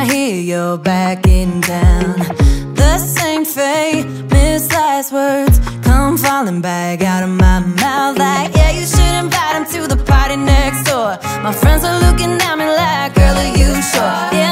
hear you're back in town. The same famous last words come falling back out of my mouth like, yeah, you should invite him to the party next door. My friends are looking at me like, girl, are you sure? Yeah,